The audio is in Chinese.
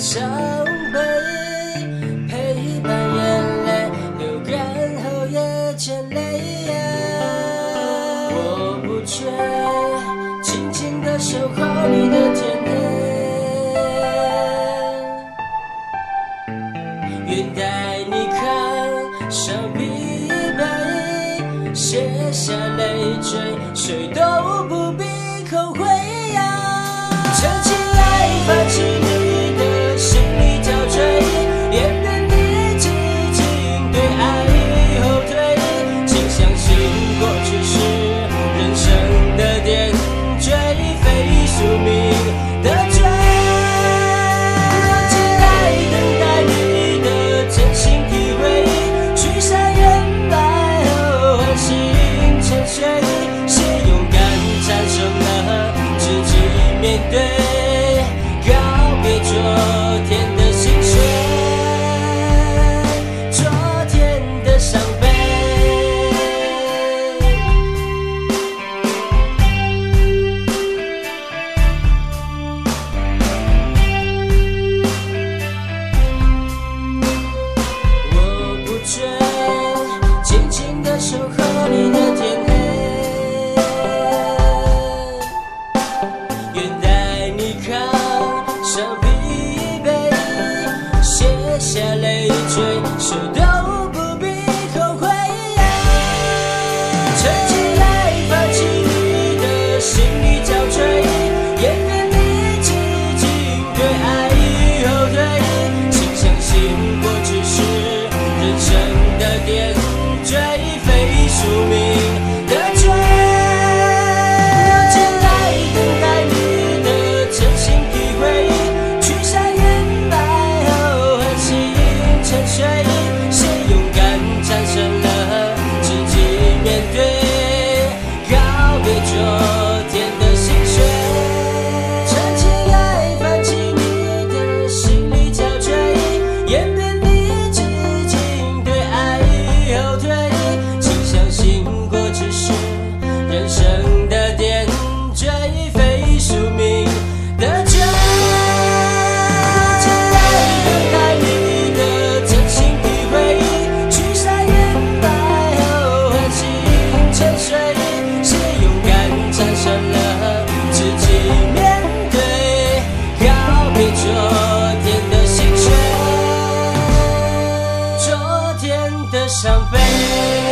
伤悲，陪伴眼泪流干后也牵累。我不缺轻轻地守候你的天黑，愿带你看上疲惫，卸下累赘，谁都不必后悔呀。趁起来泛起你的心力交瘁，也愿你紧紧对爱后退，请相信过去是人生的点缀，非宿命的罪。期待等待你的真心体会，去山远来后唤醒沉睡，谁勇敢战胜了自己面对，告别昨天的心碎，昨天的伤悲。我不缺轻轻地守候你的天黑，愿带你看上疲惫，卸下累赘，谁都不必后悔呀。趁起来泛起你的心力交瘁，也愿你紧紧对爱后退，请相信过去是人生的点缀，非宿命的罪。前来等待你的真心体会，去山远来后唤醒沉睡，谁勇敢战胜了自己面对，告别昨天的心碎。趁起来泛起你的心力交瘁，也愿你紧紧对爱后退，请相信过去是人生的点缀，非宿命的罪。期待等待你的真心体会，去山远来后唤醒沉睡，谁勇敢战胜了自己面对，告别昨天的心碎，昨天的伤悲。